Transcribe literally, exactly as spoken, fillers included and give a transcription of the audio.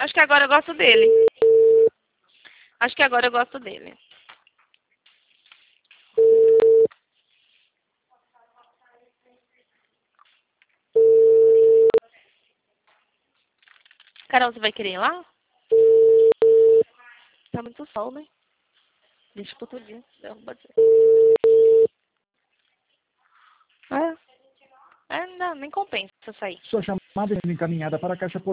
Acho que agora eu gosto dele. Acho que agora eu gosto dele. Carol, você vai querer ir lá? Tá muito sol, né? Deixa pro outro dia. Não, pode ser. É. É, não, nem compensa sair. Sua chamada é encaminhada para a caixa postal.